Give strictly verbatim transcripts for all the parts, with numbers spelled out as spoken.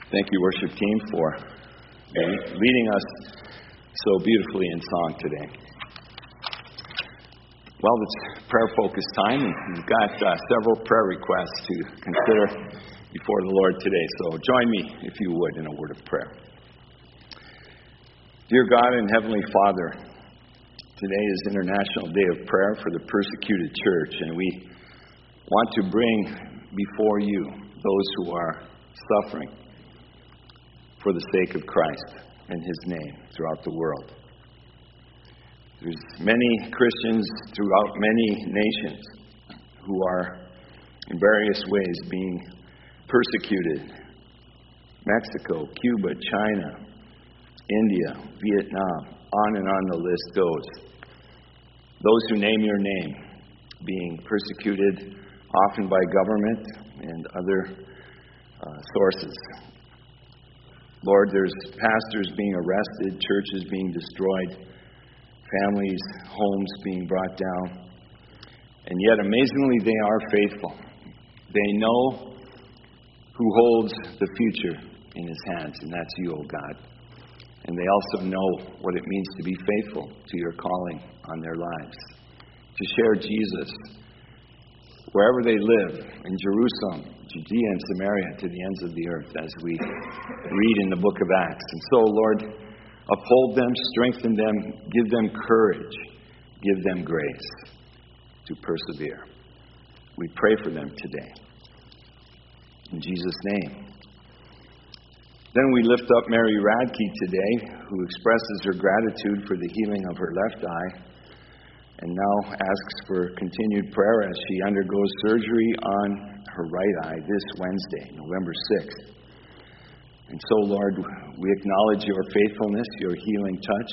Thank you, worship team, for leading us so beautifully in song today. Well, it's prayer focus time, and we've got uh, several prayer requests to consider before the Lord today. So join me, if you would, in a word of prayer. Dear God and Heavenly Father, today is International Day of Prayer for the Persecuted Church, and we want to bring before you those who are suffering for the sake of Christ and His name throughout the world. There's many Christians throughout many nations who are in various ways being persecuted. Mexico, Cuba, China, India, Vietnam, on and on the list goes. Those who name your name being persecuted often by government and other uh, sources. Lord, there's pastors being arrested, churches being destroyed, families, homes being brought down. And yet, amazingly, they are faithful. They know who holds the future in His hands, and that's you, O God. And they also know what it means to be faithful to your calling on their lives, to share Jesus wherever they live, in Jerusalem, Judea and Samaria, to the ends of the earth, as we read in the book of Acts. And so, Lord, uphold them, strengthen them, give them courage, give them grace to persevere. We pray for them today. In Jesus' name. Then we lift up Mary Radke today, who expresses her gratitude for the healing of her left eye, and now asks for continued prayer as she undergoes surgery on her right eye this Wednesday, November sixth. And so, Lord, we acknowledge your faithfulness, your healing touch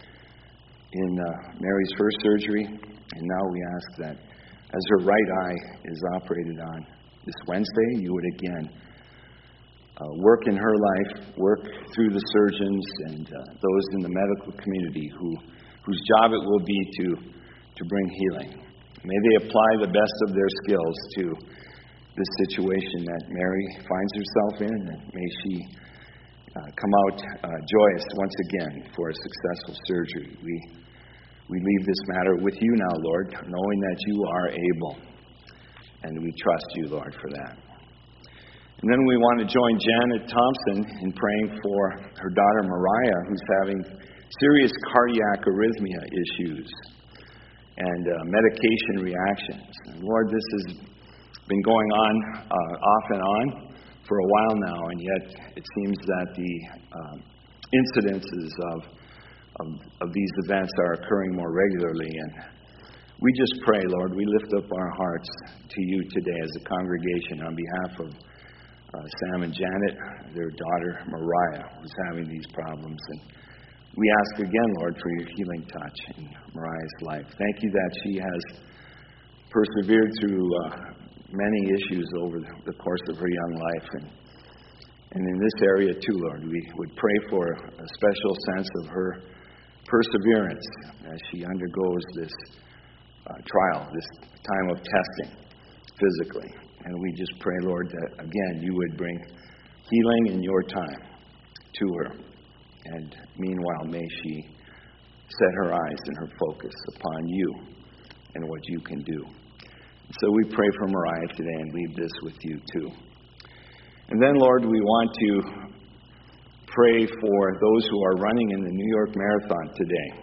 in uh, Mary's first surgery, and now we ask that as her right eye is operated on this Wednesday, you would again uh, work in her life, work through the surgeons and uh, those in the medical community who whose job it will be to to bring healing. May they apply the best of their skills to this situation that Mary finds herself in, and may she uh, come out uh, joyous once again for a successful surgery. We we leave this matter with you now, Lord, knowing that you are able, and we trust you, Lord, for that. And then we want to join Janet Thompson in praying for her daughter Mariah, who's having serious cardiac arrhythmia issues and uh, medication reactions. And Lord, this has been going on uh, off and on for a while now, and yet it seems that the uh, incidences of, of of these events are occurring more regularly. And we just pray, Lord, we lift up our hearts to you today as a congregation on behalf of uh, Sam and Janet, their daughter Mariah, who's having these problems. And we ask again, Lord, for your healing touch in Mariah's life. Thank you that she has persevered through uh, many issues over the course of her young life. And, and in this area, too, Lord, we would pray for a special sense of her perseverance as she undergoes this uh, trial, this time of testing physically. And we just pray, Lord, that, again, you would bring healing in your time to her. And meanwhile, may she set her eyes and her focus upon you and what you can do. So we pray for Mariah today and leave this with you too. And then, Lord, we want to pray for those who are running in the New York Marathon today.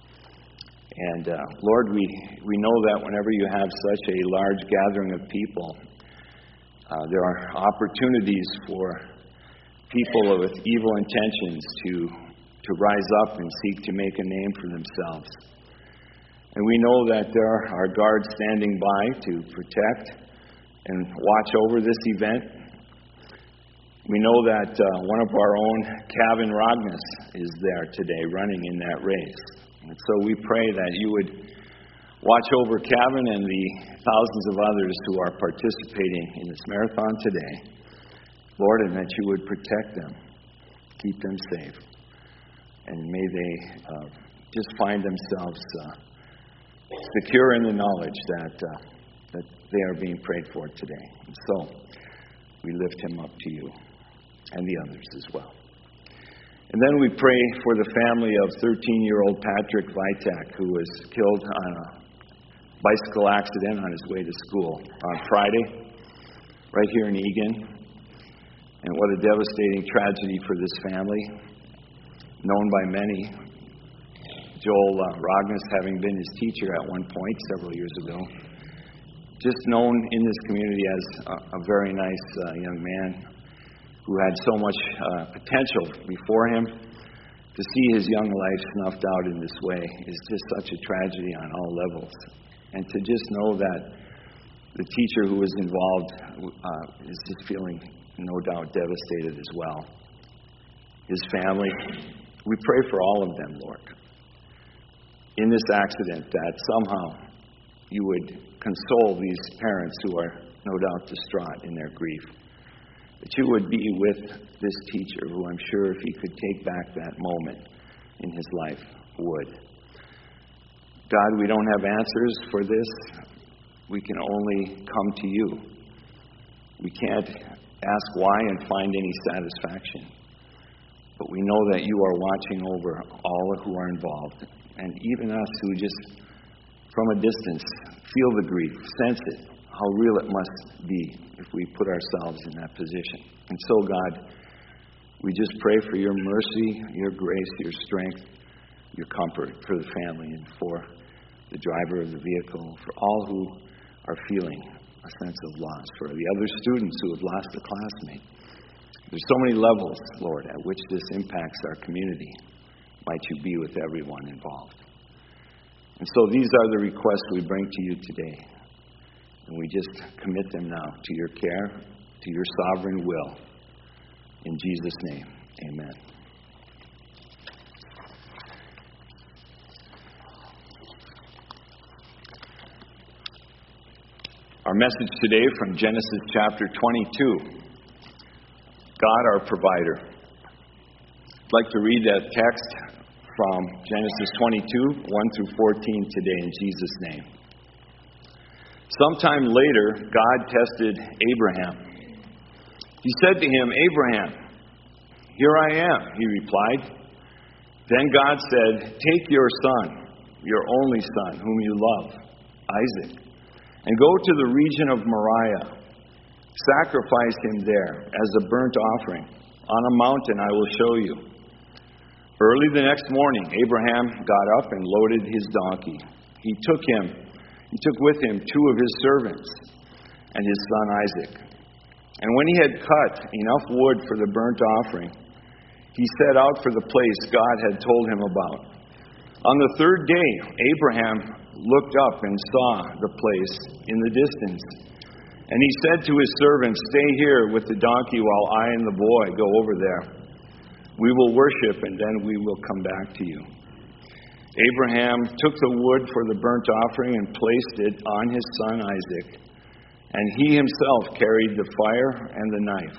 And uh, Lord, we, we know that whenever you have such a large gathering of people, uh, there are opportunities for people with evil intentions to to rise up and seek to make a name for themselves. And we know that there are guards standing by to protect and watch over this event. We know that uh, one of our own, Kevin Rogness, is there today running in that race. And so we pray that you would watch over Kevin and the thousands of others who are participating in this marathon today, Lord, and that you would protect them, keep them safe, and may they uh, just find themselves uh, secure in the knowledge that uh, that they are being prayed for today. And so we lift him up to you. and the others as well. And then we pray for the family of thirteen-year-old Patrick Vitak, who was killed on a bicycle accident on his way to school on Friday, right here in Egan. And what a devastating tragedy for this family, known by many. Joel uh, Rognus, having been his teacher at one point several years ago, just known in this community as a, a very nice uh, young man who had so much uh, potential before him. To see his young life snuffed out in this way is just such a tragedy on all levels. And to just know that the teacher who was involved uh, is just feeling, no doubt, devastated as well. His family, we pray for all of them, Lord, in this accident, that somehow you would console these parents who are no doubt distraught in their grief. That you would be with this teacher who I'm sure if he could take back that moment in his life, would. God, we don't have answers for this. We can only come to you. We can't ask why and find any satisfaction. But we know that you are watching over all who are involved. And even us who just, from a distance, feel the grief, sense it, how real it must be if we put ourselves in that position. And so, God, we just pray for your mercy, your grace, your strength, your comfort for the family and for the driver of the vehicle, for all who are feeling a sense of loss, for the other students who have lost a classmate. There's so many levels, Lord, at which this impacts our community. Might you be with everyone involved. And so these are the requests we bring to you today. And we just commit them now to your care, to your sovereign will. In Jesus' name, amen. Our message today from Genesis chapter twenty-two. God our provider. I'd like to read that text from Genesis twenty-two, one through fourteen today in Jesus' name. Sometime later, God tested Abraham. He said to him, "Abraham, here I am," he replied. Then God said, "Take your son, your only son, whom you love, Isaac, and go to the region of Moriah. Sacrifice him there as a burnt offering. On a mountain I will show you." Early the next morning, Abraham got up and loaded his donkey. He took him, he took with him two of his servants and his son Isaac. And when he had cut enough wood for the burnt offering, he set out for the place God had told him about. On the third day, Abraham looked up and saw the place in the distance. And he said to his servants, "Stay here with the donkey while I and the boy go over there. We will worship, and then we will come back to you." Abraham took the wood for the burnt offering and placed it on his son Isaac, and he himself carried the fire and the knife.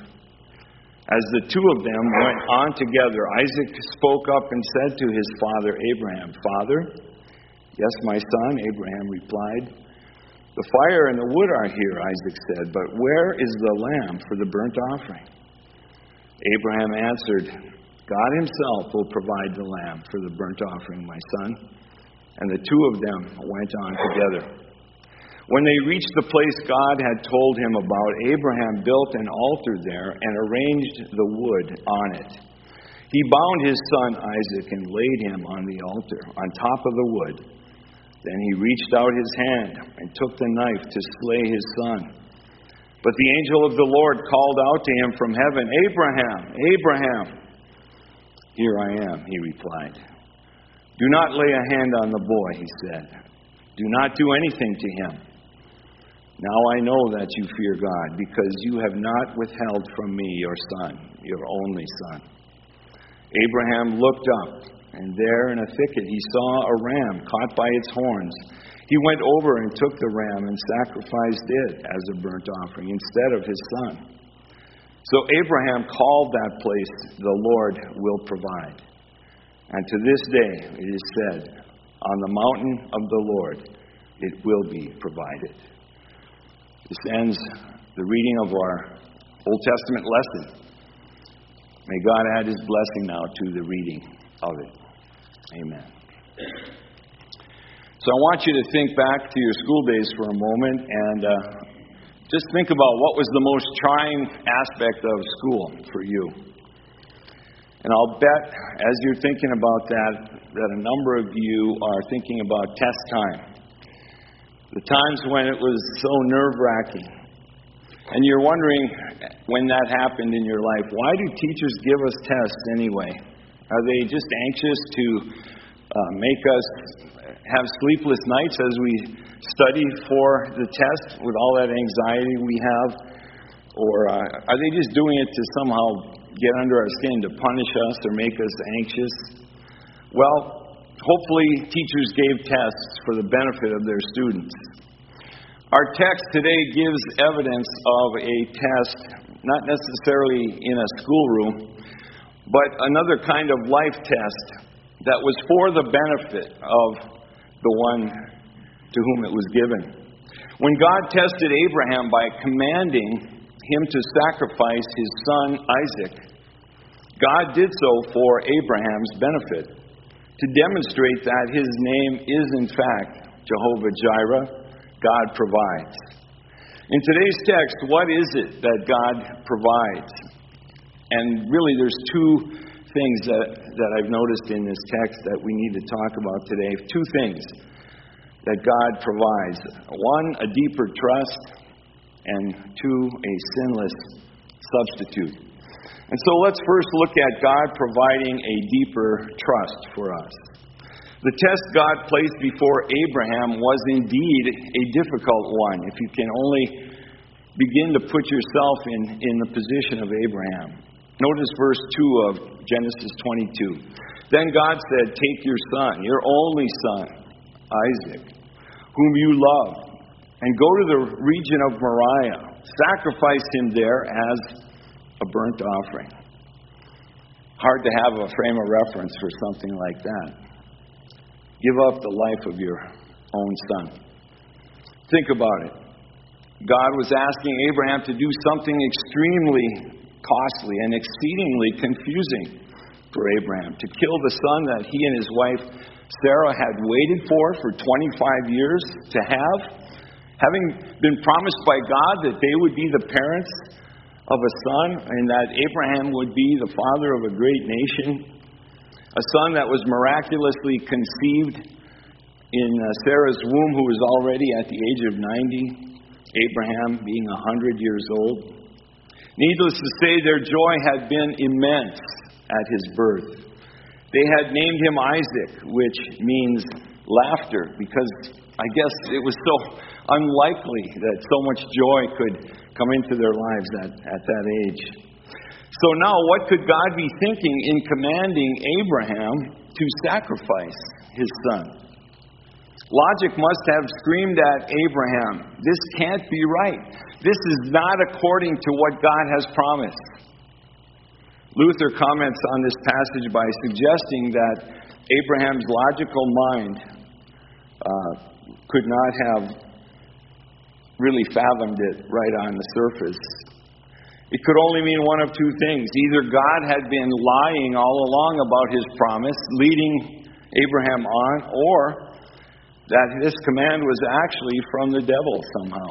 As the two of them went on together, Isaac spoke up and said to his father Abraham, "Father?" "Yes, my son," Abraham replied. "The fire and the wood are here," Isaac said, "but where is the lamb for the burnt offering?" Abraham answered, "God himself will provide the lamb for the burnt offering, my son." And the two of them went on together. When they reached the place God had told him about, Abraham built an altar there and arranged the wood on it. He bound his son Isaac and laid him on the altar, on top of the wood. Then he reached out his hand and took the knife to slay his son. But the angel of the Lord called out to him from heaven, "Abraham, Abraham!" "Here I am," he replied. "Do not lay a hand on the boy," he said. "Do not do anything to him. Now I know that you fear God, because you have not withheld from me your son, your only son." Abraham looked up, and there in a thicket he saw a ram caught by its horns. He went over and took the ram and sacrificed it as a burnt offering instead of his son. So Abraham called that place, "The Lord will provide." And to this day it is said, "On the mountain of the Lord it will be provided." This ends the reading of our Old Testament lesson. May God add His blessing now to the reading of it. Amen. So I want you to think back to your school days for a moment and uh, just think about what was the most trying aspect of school for you. And I'll bet as you're thinking about that, that a number of you are thinking about test time. The times when it was so nerve-wracking. And you're wondering when that happened in your life, why do teachers give us tests anyway? Are they just anxious to uh, make us have sleepless nights as we study for the test with all that anxiety we have? Or uh, are they just doing it to somehow get under our skin, to punish us or make us anxious? Well, hopefully teachers gave tests for the benefit of their students. Our text today gives evidence of a test, not necessarily in a schoolroom, but another kind of life test that was for the benefit of the one to whom it was given. When God tested Abraham by commanding him to sacrifice his son Isaac, God did so for Abraham's benefit, to demonstrate that his name is in fact Jehovah-Jireh, God provides. In today's text, what is it that God provides? And really there's two things that, that I've noticed in this text that we need to talk about today. Two things that God provides. One, a deeper trust, and two, a sinless substitute. And so let's first look at God providing a deeper trust for us. The test God placed before Abraham was indeed a difficult one, if you can only begin to put yourself in, in the position of Abraham. Notice verse two of Genesis twenty-two. Then God said, "Take your son, your only son, Isaac, whom you love, and go to the region of Moriah. Sacrifice him there as a burnt offering." Hard to have a frame of reference for something like that. Give up the life of your own son. Think about it. God was asking Abraham to do something extremely costly and exceedingly confusing for Abraham, to kill the son that he and his wife Sarah had waited for for twenty-five years to have, having been promised by God that they would be the parents of a son and that Abraham would be the father of a great nation. A son that was miraculously conceived in Sarah's womb, who was already at the age of ninety, Abraham being one hundred years old. Needless to say, their joy had been immense at his birth. They had named him Isaac, which means laughter, because I guess it was so unlikely that so much joy could come into their lives at, at that age. So now, what could God be thinking in commanding Abraham to sacrifice his son? Logic must have screamed at Abraham, this can't be right. This is not according to what God has promised. Luther comments on this passage by suggesting that Abraham's logical mind uh, could not have really fathomed it right on the surface. It could only mean one of two things. Either God had been lying all along about his promise, leading Abraham on, or that this command was actually from the devil somehow.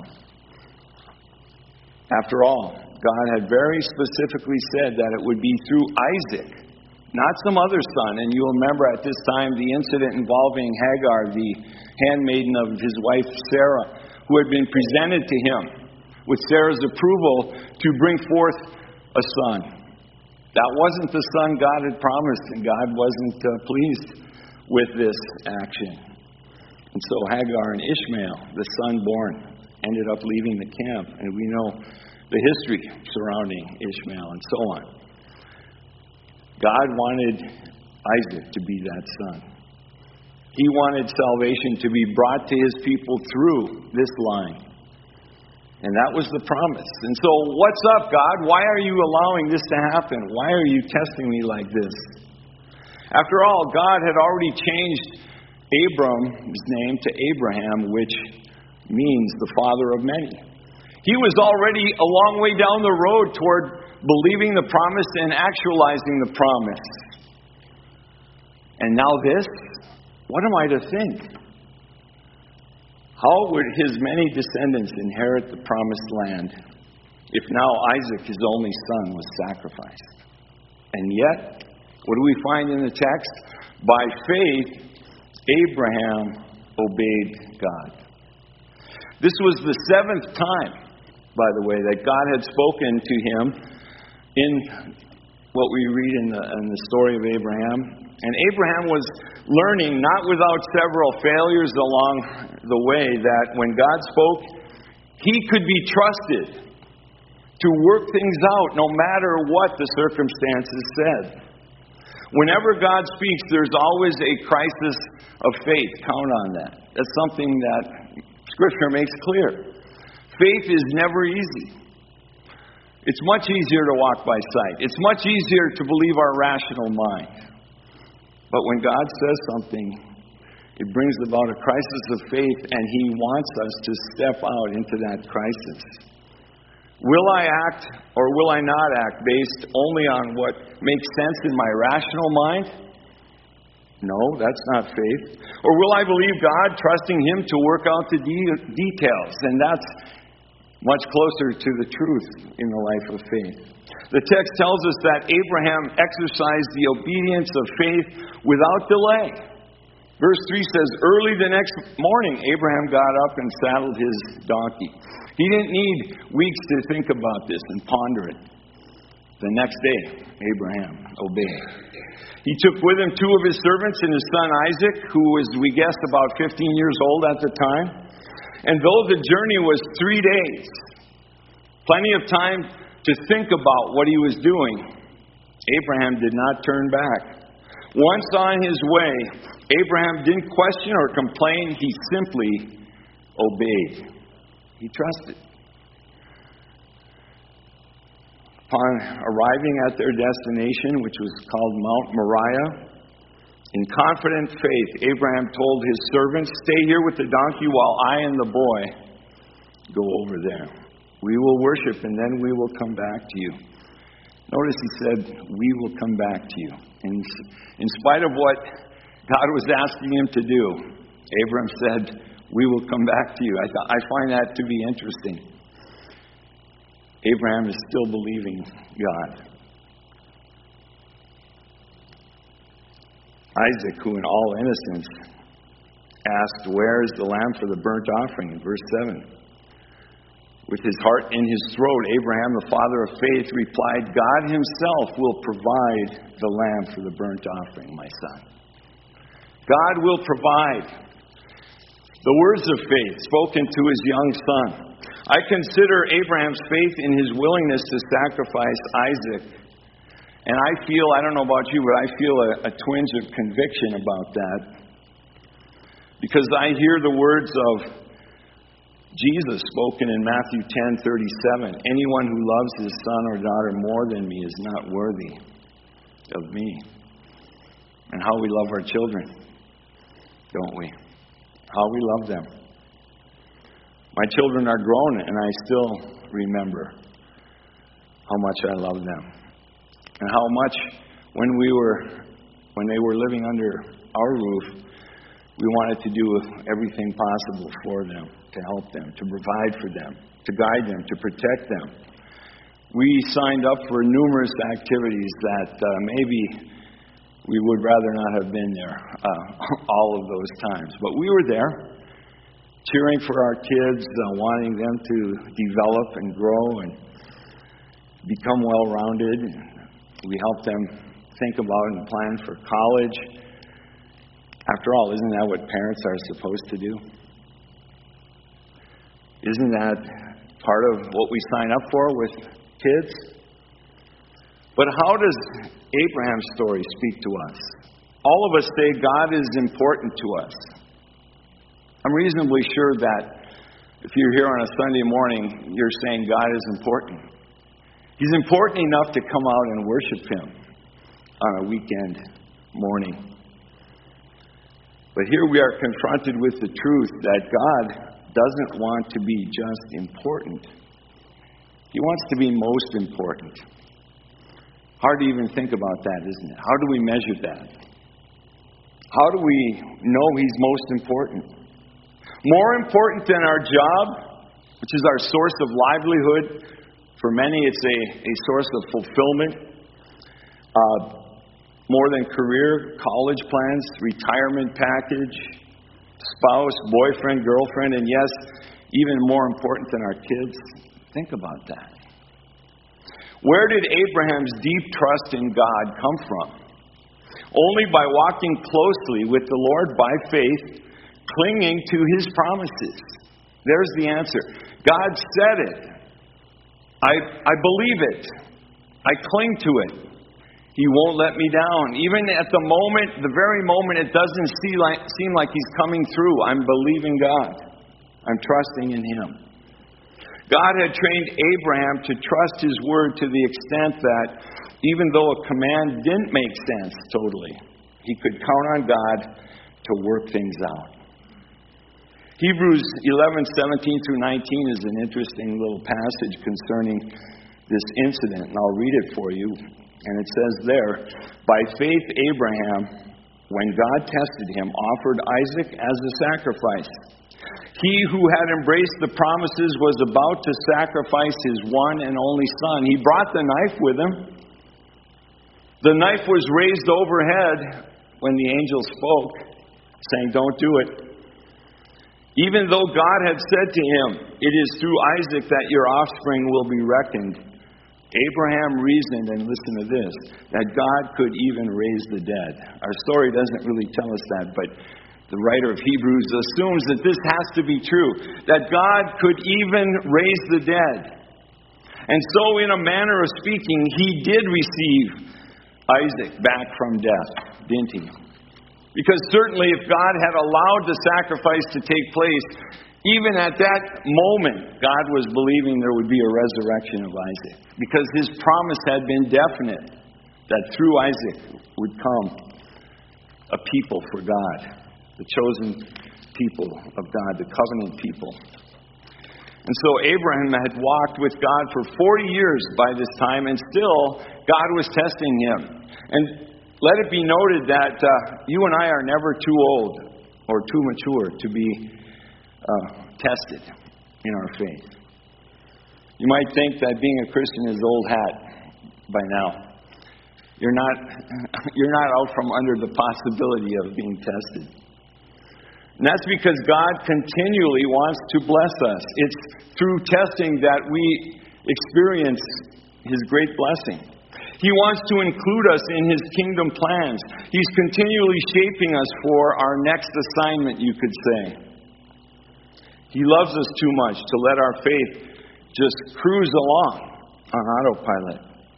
After all, God had very specifically said that it would be through Isaac, not some other son. And you'll remember at this time the incident involving Hagar, the handmaiden of his wife Sarah, who had been presented to him with Sarah's approval to bring forth a son. That wasn't the son God had promised, and God wasn't uh, pleased with this action. And so Hagar and Ishmael, the son born, ended up leaving the camp. And we know the history surrounding Ishmael and so on. God wanted Isaac to be that son. He wanted salvation to be brought to his people through this line. And that was the promise. And so, what's up, God? Why are you allowing this to happen? Why are you testing me like this? After all, God had already changed Abram's name to Abraham, which means the father of many. He was already a long way down the road toward believing the promise and actualizing the promise. And now this? What am I to think? How would his many descendants inherit the promised land if now Isaac, his only son, was sacrificed? And yet, what do we find in the text? By faith, Abraham obeyed God. This was the seventh time, by the way, that God had spoken to him in what we read in the, in the story of Abraham. And Abraham was learning, not without several failures along the way, that when God spoke, he could be trusted to work things out no matter what the circumstances said. Whenever God speaks, there's always a crisis of faith. Count on that. That's something that Scripture makes clear. Faith is never easy. It's much easier to walk by sight. It's much easier to believe our rational mind. But when God says something, it brings about a crisis of faith, and He wants us to step out into that crisis. Will I act or will I not act based only on what makes sense in my rational mind? No, that's not faith. Or will I believe God, trusting Him to work out the de- details? And that's much closer to the truth in the life of faith. The text tells us that Abraham exercised the obedience of faith without delay. Verse three says, early the next morning, Abraham got up and saddled his donkey. He didn't need weeks to think about this and ponder it. The next day, Abraham obeyed. He took with him two of his servants and his son Isaac, who was, we guess, about fifteen years old at the time. And though the journey was three days, plenty of time to think about what he was doing, Abraham did not turn back. Once on his way, Abraham didn't question or complain. He simply obeyed. He trusted. Upon arriving at their destination, which was called Mount Moriah, in confident faith, Abraham told his servants, stay here with the donkey while I and the boy go over there. We will worship and then we will come back to you. Notice he said, we will come back to you. And in spite of what God was asking him to do, Abraham said, we will come back to you. I, th- I find that to be interesting. Abraham is still believing God. Isaac, who in all innocence asked, where is the lamb for the burnt offering? In verse seven. With his heart in his throat, Abraham, the father of faith, replied, God himself will provide the lamb for the burnt offering, my son. God will provide. The words of faith spoken to his young son. I consider Abraham's faith in his willingness to sacrifice Isaac. And I feel, I don't know about you, but I feel a, a twinge of conviction about that. Because I hear the words of Jesus spoken in Matthew ten thirty-seven. Anyone who loves his son or daughter more than me is not worthy of me. And how we love our children, don't we? How we love them. My children are grown, and I still remember how much I love them. And how much when we were, when they were living under our roof, we wanted to do everything possible for them, to help them, to provide for them, to guide them, to protect them. We signed up for numerous activities that uh, maybe we would rather not have been there uh, all of those times. But we were there, cheering for our kids, uh, wanting them to develop and grow and become well-rounded. We helped them think about and plan for college. After all, isn't that what parents are supposed to do? Isn't that part of what we sign up for with kids? But how does Abraham's story speak to us? All of us say God is important to us. I'm reasonably sure that if you're here on a Sunday morning, you're saying God is important. He's important enough to come out and worship Him on a weekend morning. But here we are confronted with the truth that God doesn't want to be just important. He wants to be most important. Hard to even think about that, isn't it? How do we measure that? How do we know He's most important? More important than our job, which is our source of livelihood. For many, it's a, a source of fulfillment. Uh, more than career, college plans, retirement package, spouse, boyfriend, girlfriend, and yes, even more important than our kids. Think about that. Where did Abraham's deep trust in God come from? Only by walking closely with the Lord by faith, clinging to His promises. There's the answer. God said it. I, I believe it. I cling to it. He won't let me down. Even at the moment, the very moment it doesn't see like, seem like He's coming through, I'm believing God. I'm trusting in Him. God had trained Abraham to trust His word to the extent that even though a command didn't make sense totally, he could count on God to work things out. Hebrews eleven, seventeen through nineteen is an interesting little passage concerning this incident, and I'll read it for you. And it says there, by faith Abraham, when God tested him, offered Isaac as a sacrifice. He who had embraced the promises was about to sacrifice his one and only son. He brought the knife with him. The knife was raised overhead when the angel spoke, saying, don't do it. Even though God had said to him, it is through Isaac that your offspring will be reckoned, Abraham reasoned, and listen to this, that God could even raise the dead. Our story doesn't really tell us that, but the writer of Hebrews assumes that this has to be true, that God could even raise the dead. And so, in a manner of speaking, he did receive Isaac back from death, didn't he? Because certainly if God had allowed the sacrifice to take place, even at that moment, God was believing there would be a resurrection of Isaac. Because His promise had been definite, that through Isaac would come a people for God, the chosen people of God, the covenant people. And so Abraham had walked with God for forty years by this time, and still God was testing him. And let it be noted that uh, you and I are never too old or too mature to be uh, tested in our faith. You might think that being a Christian is old hat by now. You're not, you're not out from under the possibility of being tested. And that's because God continually wants to bless us. It's through testing that we experience His great blessing. He wants to include us in His kingdom plans. He's continually shaping us for our next assignment, you could say. He loves us too much to let our faith just cruise along on autopilot.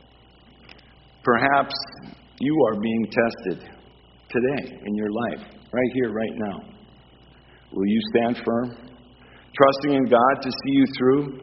Perhaps you are being tested today in your life, right here, right now. Will you stand firm, trusting in God to see you through?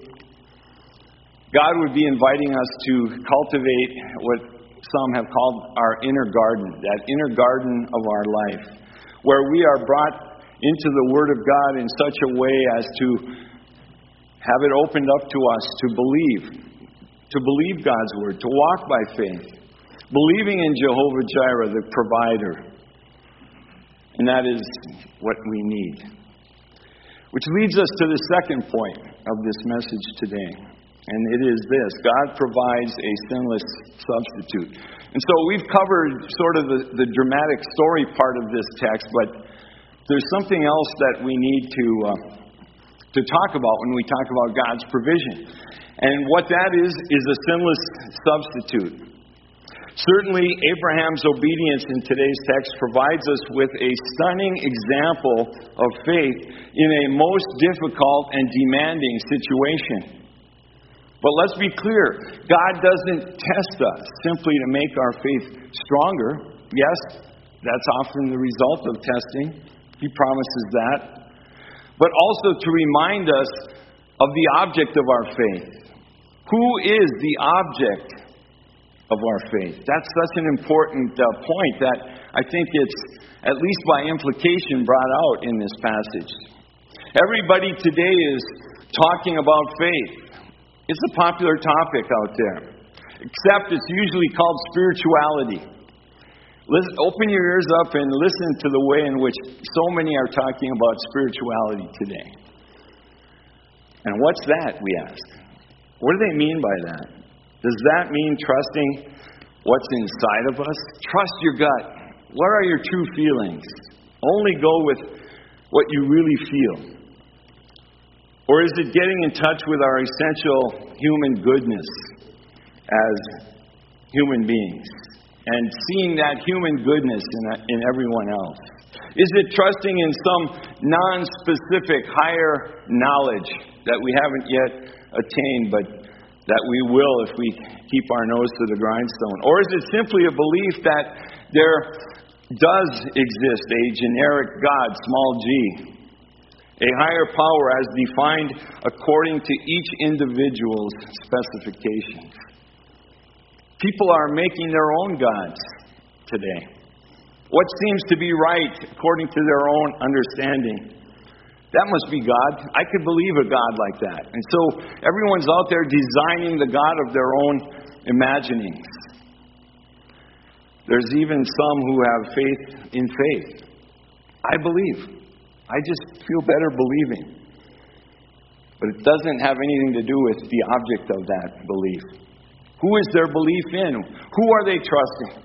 God would be inviting us to cultivate what some have called our inner garden, that inner garden of our life, where we are brought into the Word of God in such a way as to have it opened up to us to believe, to believe God's Word, to walk by faith, believing in Jehovah Jireh, the provider. And that is what we need. Which leads us to the second point of this message today. And it is this: God provides a sinless substitute. And so we've covered sort of the, the dramatic story part of this text, but there's something else that we need to uh, to talk about when we talk about God's provision. And what that is, is a sinless substitute. Certainly, Abraham's obedience in today's text provides us with a stunning example of faith in a most difficult and demanding situation. But let's be clear, God doesn't test us simply to make our faith stronger. Yes, that's often the result of testing. He promises that. But also to remind us of the object of our faith. Who is the object of our faith? That's such an important uh, point that I think it's, at least by implication, brought out in this passage. Everybody today is talking about faith. It's a popular topic out there. except it's usually called spirituality. Listen, open your ears up and listen to the way in which so many are talking about spirituality today. And what's that, we ask? What do they mean by that? Does that mean trusting what's inside of us? Trust your gut. What are your true feelings? Only go with what you really feel. Or is it getting in touch with our essential human goodness as human beings and seeing that human goodness in, in everyone else? Is it trusting in some non-specific higher knowledge that we haven't yet attained, but that we will if we keep our nose to the grindstone? Or is it simply a belief that there does exist a generic God, small g, a higher power as defined according to each individual's specifications? People are making their own gods today. What seems to be right according to their own understanding? That must be God. I could believe a God like that. And so everyone's out there designing the God of their own imaginings. There's even some who have faith in faith. I believe. I just feel better believing. But it doesn't have anything to do with the object of that belief. Who is their belief in? Who are they trusting?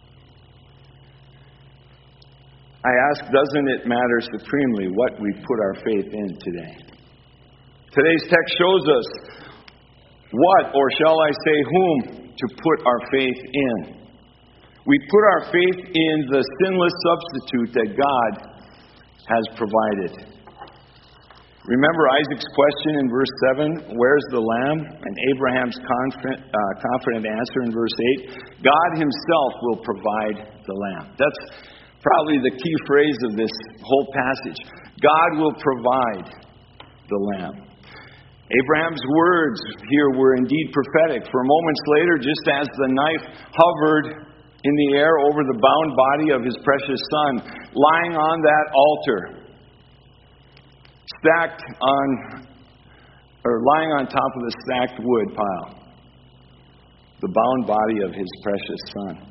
I ask, doesn't it matter supremely what we put our faith in today? Today's text shows us what, or shall I say whom, to put our faith in. We put our faith in the sinless substitute that God has provided. Remember Isaac's question in verse seven, where's the lamb? And Abraham's confident, uh, confident answer in verse eight, God himself will provide the lamb. That's probably the key phrase of this whole passage. God will provide the lamb. Abraham's words here were indeed prophetic. For moments later, just as the knife hovered in the air over the bound body of his precious son, lying on that altar, stacked on, or lying on top of the stacked wood pile, the bound body of his precious son.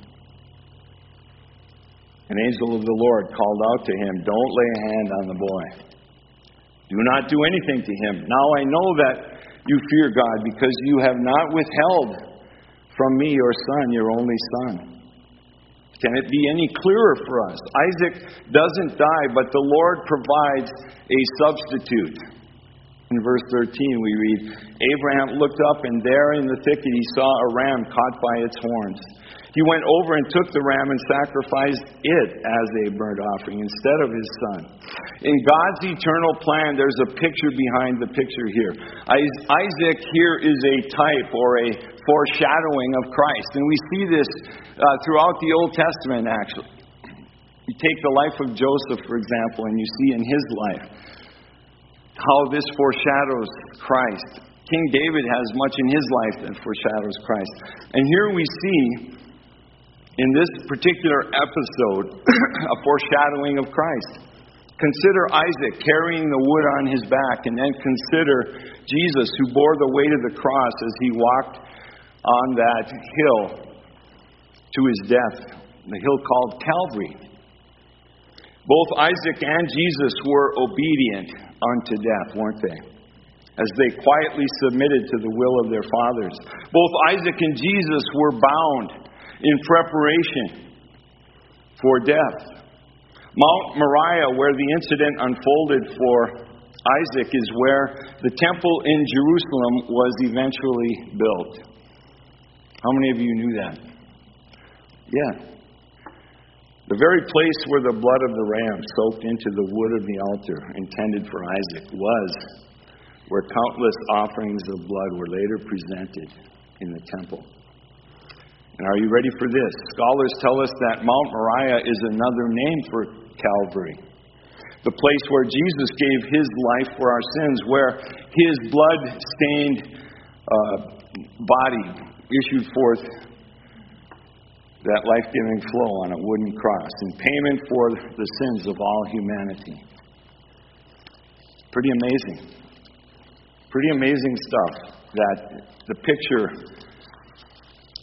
An angel of the Lord called out to him, don't lay a hand on the boy. Do not do anything to him. Now I know that you fear God, because you have not withheld from me your son, your only son. Can it be any clearer for us? Isaac doesn't die, but the Lord provides a substitute. In verse thirteen we read, Abraham looked up, and there in the thicket he saw a ram caught by its horns. He went over and took the ram and sacrificed it as a burnt offering instead of his son. In God's eternal plan, there's a picture behind the picture here. Isaac here is a type or a foreshadowing of Christ. And we see this uh, throughout the Old Testament, actually. You take the life of Joseph, for example, and you see in his life how this foreshadows Christ. King David has much in his life that foreshadows Christ. And here we see, in this particular episode, a foreshadowing of Christ. Consider Isaac carrying the wood on his back, and then consider Jesus who bore the weight of the cross as he walked on that hill to his death, the hill called Calvary. Both Isaac and Jesus were obedient unto death, weren't they? As they quietly submitted to the will of their fathers. Both Isaac and Jesus were bound in preparation for death. Mount Moriah, where the incident unfolded for Isaac, is where the temple in Jerusalem was eventually built. How many of you knew that? Yeah. The very place where the blood of the ram soaked into the wood of the altar intended for Isaac was where countless offerings of blood were later presented in the temple. And are you ready for this? Scholars tell us that Mount Moriah is another name for Calvary. The place where Jesus gave his life for our sins, where his blood-stained uh, body issued forth that life-giving flow on a wooden cross in payment for the sins of all humanity. Pretty amazing. Pretty amazing stuff that the picture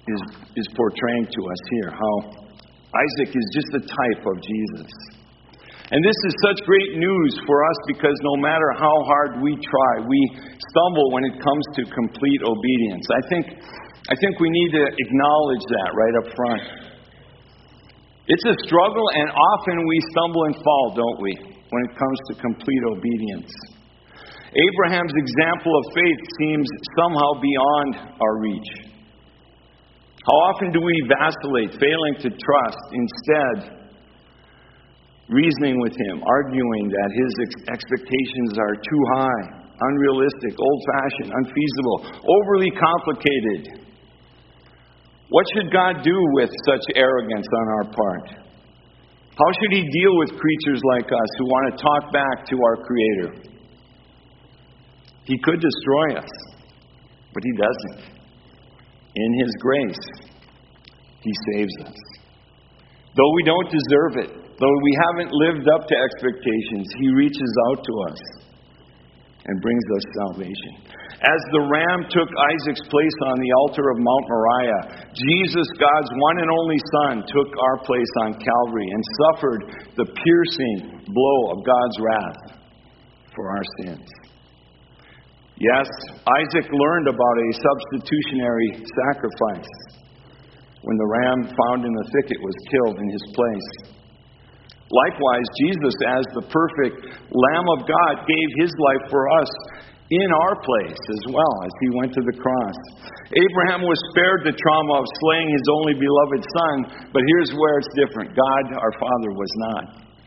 is, is portraying to us here, how Isaac is just a type of Jesus. And this is such great news for us because no matter how hard we try, we stumble when it comes to complete obedience. I think, I think we need to acknowledge that right up front. It's a struggle, and often we stumble and fall, don't we, when it comes to complete obedience. Abraham's example of faith seems somehow beyond our reach. How often do we vacillate, failing to trust, instead reasoning with him, arguing that his ex- expectations are too high, unrealistic, old-fashioned, unfeasible, overly complicated? What should God do with such arrogance on our part? How should he deal with creatures like us who want to talk back to our Creator? He could destroy us, but he doesn't. In his grace, he saves us. Though we don't deserve it, though we haven't lived up to expectations, he reaches out to us and brings us salvation. As the ram took Isaac's place on the altar of Mount Moriah, Jesus, God's one and only Son, took our place on Calvary and suffered the piercing blow of God's wrath for our sins. Yes, Isaac learned about a substitutionary sacrifice when the ram found in the thicket was killed in his place. Likewise, Jesus, as the perfect Lamb of God, gave his life for us in our place as well as he went to the cross. Abraham was spared the trauma of slaying his only beloved son, but here's where it's different. God, our Father, was not.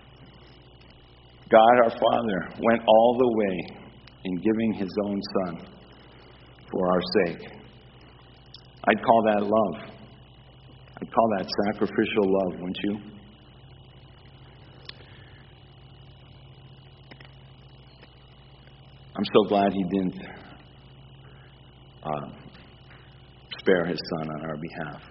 God, our Father, went all the way in giving his own Son for our sake. I'd call that love. I'd call that sacrificial love, wouldn't you? I'm so glad he didn't uh, spare his Son on our behalf.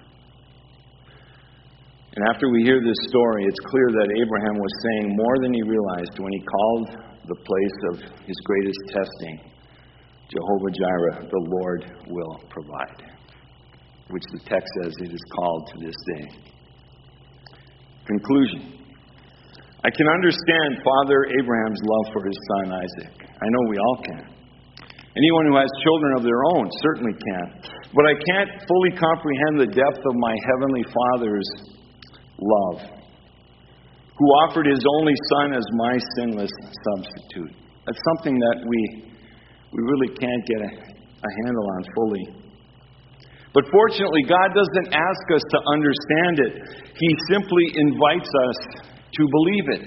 And after we hear this story, it's clear that Abraham was saying more than he realized when he called the place of his greatest testing, Jehovah Jireh, the Lord will provide, which the text says it is called to this day. Conclusion. I can understand Father Abraham's love for his son Isaac. I know we all can. Anyone who has children of their own certainly can. But I can't fully comprehend the depth of my heavenly Father's love, who offered his only Son as my sinless substitute. That's something that we we really can't get a, a handle on fully. But fortunately, God doesn't ask us to understand it. He simply invites us to believe it.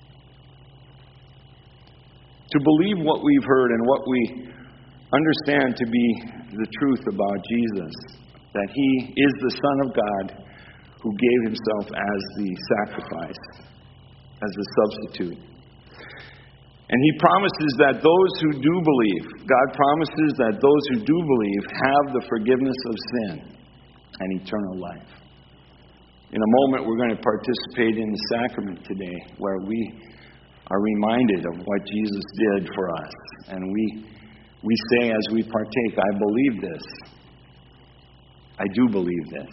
To believe what we've heard and what we understand to be the truth about Jesus. That he is the Son of God who gave himself as the sacrifice, as the substitute. And he promises that those who do believe, God promises that those who do believe have the forgiveness of sin and eternal life. In a moment, we're going to participate in the sacrament today, where we are reminded of what Jesus did for us. And we we say as we partake, I believe this. I do believe this.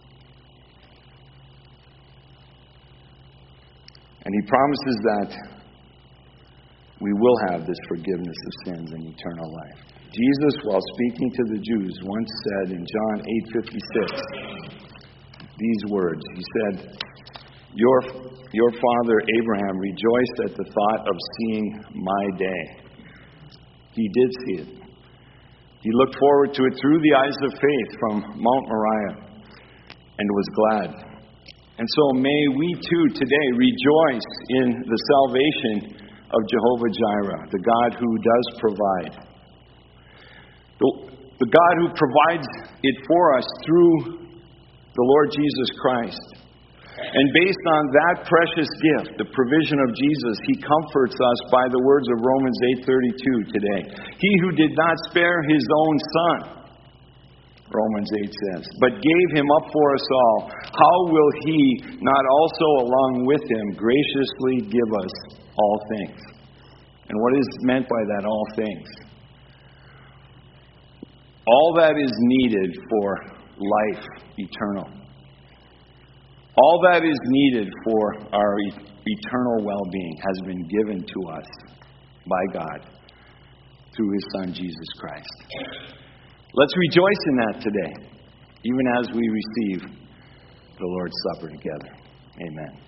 And he promises that we will have this forgiveness of sins and eternal life. Jesus, while speaking to the Jews, once said in John eight fifty-six, these words. He said, Your, your father Abraham rejoiced at the thought of seeing my day. He did see it. He looked forward to it through the eyes of faith from Mount Moriah and was glad. And so may we too today rejoice in the salvation of Jehovah Jireh, the God who does provide. The, the God who provides it for us through the Lord Jesus Christ. And based on that precious gift, the provision of Jesus, he comforts us by the words of Romans eight thirty-two today. He who did not spare his own Son, Romans eight says, but gave him up for us all, how will he not also along with him graciously give us all things? And what is meant by that all things? All that is needed for life eternal. All that is needed for our eternal well-being has been given to us by God through His Son, Jesus Christ. Let's rejoice in that today, even as we receive the Lord's Supper together. Amen.